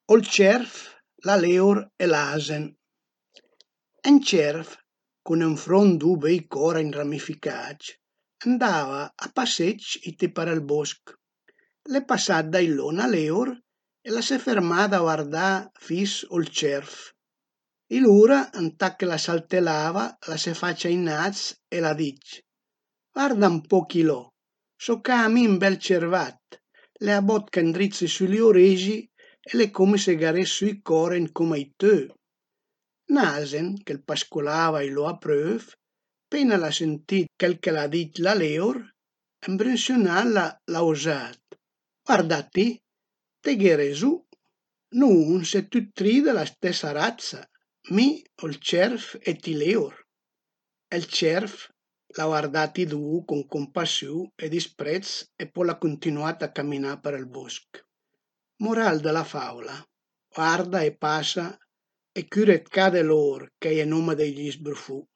O il cerf, la leor e l'asen. Un cerf, con un front du bei coren ramificats, andava a passetg ite per il bosc. L'é passat dailò unna leor e l'a s'é fermà da guardà fis o cerf. Ilura, entà che la saltellava, l'a s'é facia innaz e l'à dich: «Guarda ën po chilò, so ca mi un bel cervat, l'ea botca endrizzi süli orexi e l'é come se gh'aressi i coren coma i teu». N'asen, ch'el pascolava ilò apreuv, appena l'à sentì chel che l'à dit la leor, imbrünsiunala l'à ausat: «Guarda ti, te gh'é rezù, nus se tuttri de la stessa razza, mi o il cerf e ti leor». El cerf l'à guardati du con compassiun e disprezz e poi l'à continuat a caminà per il bosc. Moral de la faula: guarda e passa e cüret ca de lor ch'ei e nome degli sbrufù.